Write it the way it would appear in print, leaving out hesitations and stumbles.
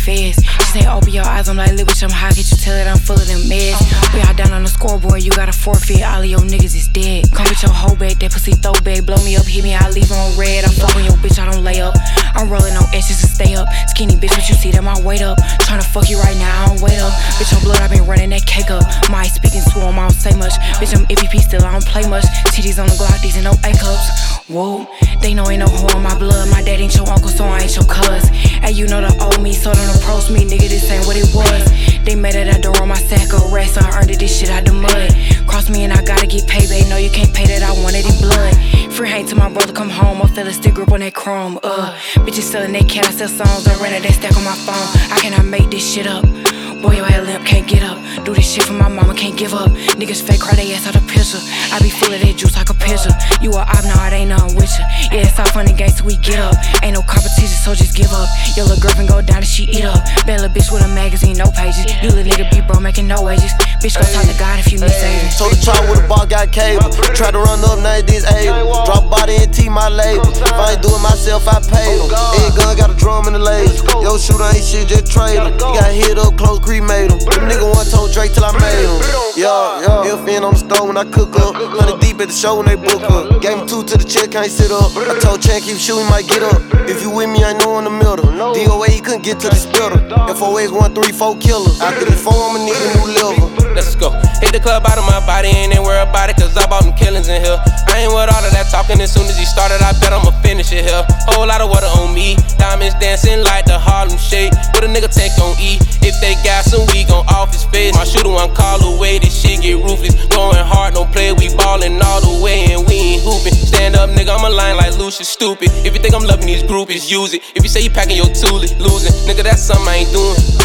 feds. She say, open your eyes, I'm like, little bitch, I'm high, can't you tell that I'm full of them meds? We all down on the scoreboard, you gotta forfeit, all of your niggas is dead. Come with your hoe back, that pussy throwback, blow me up, hit me, I leave on red. I'm fucking your bitch, I don't lay up. I'm rolling on edges to stay up. Skinny bitch, but you see that my weight up. Tryna fuck you right now, I don't wait up. Bitch, on blood, I been running that cake up. My speaking to him, I don't say much. Bitch, I'm EPP still, I don't play much. Titties on the Glock, these ain't no A cups. Whoa, they know ain't no hoe in my blood. My dad ain't your uncle, so I ain't your cuz. Hey, you know the old me, so don't approach me, nigga, this ain't what it was. They made it at the door on my sack of rest, I earned it, this shit out the mud. Cross me and I gotta get paid, babe, no you can't pay that, I want it in blood. Free hate till my brother come home, I feel a stick grip on that chrome, bitches selling that cat, I sell songs, I rented that stack on my phone. I cannot make this shit up. Boy, your head limp, can't get up. Do this shit for my mama, can't give up. Niggas fake, cry they ass out the picture. I be full of that juice like a pitcher. You a op, nah, it ain't nothing with ya. Yeah, it's all fun and games till we get up. Ain't no competition, so just give up. Your little girlfriend go down and she eat up. Bad little bitch with a magazine, no pages. You little nigga be broke, making no wages. Bitch, go talk to God if you need savings. Told the chop with a bar, got cable. Tried to run up, now this able. Drop body and T my label. If I ain't do it myself, I paid him. Egg gun got a drum in the laser. Yo, shooter ain't shit, just trade him. He got hit up, close, cremate him. Them nigga one told Drake till I made him. Yeah, FN on the stove when I cook up. 100 deep at the show when they book up. Gave him 2 to the check, can't sit up. I told Chan keep shooting, might get up. If you with me, I know in the middle. DOA, he couldn't get to the splitter. FOX 134 killers. After the 4, I'ma need a new liver. Let's go. Hit the club out of my body, ain't worry about it, cause I bought them killings in here. I ain't with all of that talking, as soon as he started, I bet I'ma finish it here. Whole lot of water on me, diamonds dancing like the Harlem Shake. What a nigga tank on E, if they got some weed gon' off his face. My shooter one call away, this shit get ruthless. Going hard, don't play, we ballin' all the way and we ain't hoopin'. Stand up nigga, I'm a line like Lucius, stupid. If you think I'm loving these groupies, use it. If you say you packing your toolie, losing. Nigga, that's something I ain't doing.